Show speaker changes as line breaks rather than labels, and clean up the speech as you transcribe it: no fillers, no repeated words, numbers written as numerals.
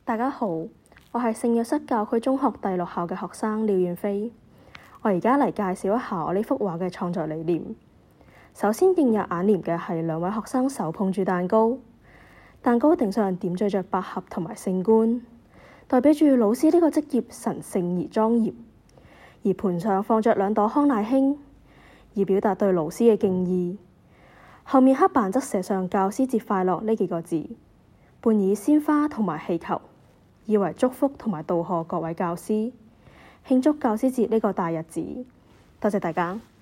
大家好，我係聖若瑟教區中學第6校嘅學生廖遠飛。我而家嚟介紹一下我呢幅畫嘅創作理念。首先映入眼簾嘅係2位學生手捧住蛋糕，蛋糕頂上點綴着百合同埋聖冠，代表住老師呢個職業神聖而莊嚴。而盤上放着2朵康乃馨，以表達對老師嘅敬意。後面黑板則寫上教師節快樂呢幾個字，伴以鮮花同埋氣球，以為祝福同埋道賀各位教師，慶祝教師節呢個大日子。多謝大家。